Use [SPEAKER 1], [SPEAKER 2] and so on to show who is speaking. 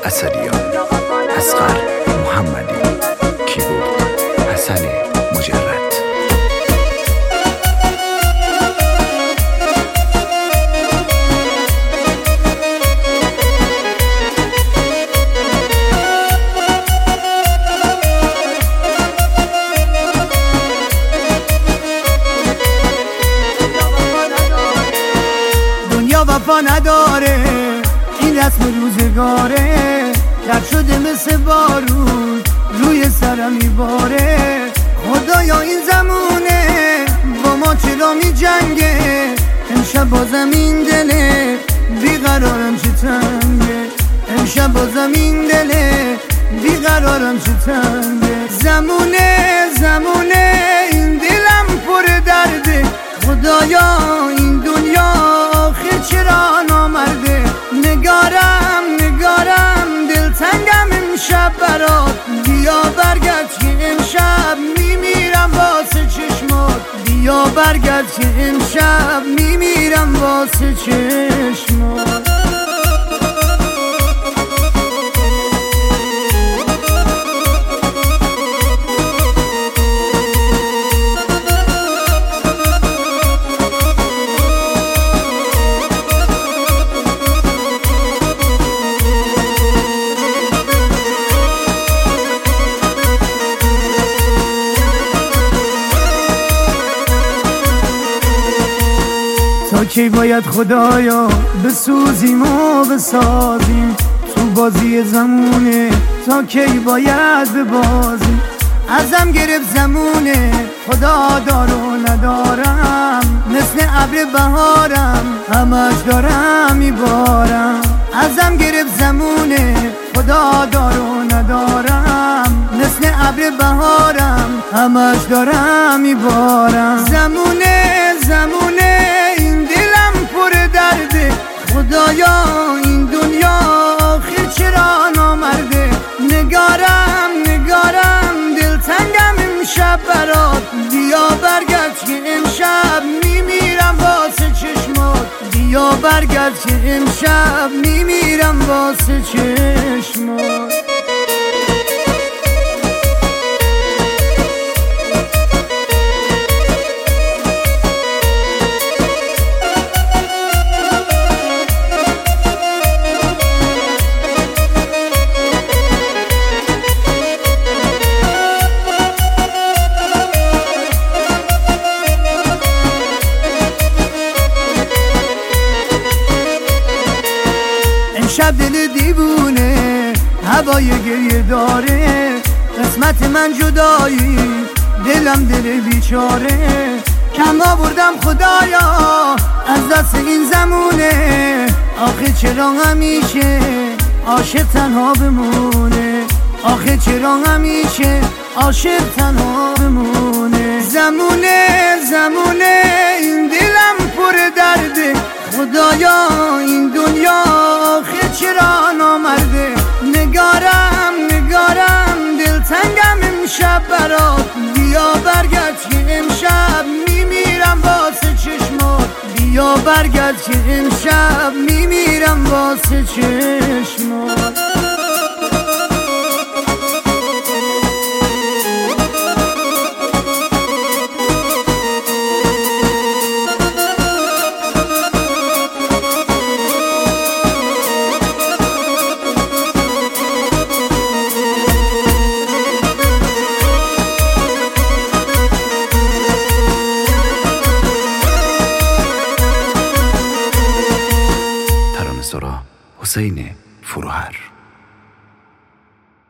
[SPEAKER 1] اثریان، اصغر محمدی، کیبورد حسن مجرد.
[SPEAKER 2] دنیا وفا نداره، این رسم روزگاره، رد شده مثل بارون روی سرم میباره. خدایا این زمونه با ما چرا می جنگه؟ امشب بازم این دله بیقرارم چه تنگه، امشب بازم این دله بیقرارم چه تنگه. زمونه این دلم پر درده، خدایا این دنیا آخر چرا نامرده؟ نگارم دلتنگم امشب برات، بیا برگرد که امشب میمیرم واسه چشمات، بیا برگرد که امشب میمیرم واسه چشمات. تا کی باید خدایا بسوزیم و بسازیم تو بازی زمونه؟ تا کی باید ببازیم؟ ازم گرفت زمونه، خدا دار و ندارم، مثل ابر بهارم همش دارم میبارم. ازم گرفت زمونه، خدا دار و ندارم، مثل ابر بهارم همش دارم میبارم. زمونه این دلم پر درده، خدایا این دنیا آخر چرا نامرده؟ نگارم دلتنگم امشب برات، بیا برگرد که امشب میمیرم واسه چشمات، بیا برگرد که امشب میمیرم واسه چشمات. شب دل دیوونه هوای گریه داره، قسمت من جدایی دلم دل بیچاره. کم آوردم خدایا از دست این زمونه، آخه چرا همیشه عاشق تنها بمونه؟ آخه چرا همیشه عاشق تنها بمونه؟ زمونه این دلم پر درده، خدایا این دنیا آخر چرا نامرده؟ نگارم دلتنگم امشب برات، بیا برگرد که امشب میمیرم واسه چشمات، بیا برگرد که امشب میمیرم واسه چشمات.
[SPEAKER 1] حسین فروهر.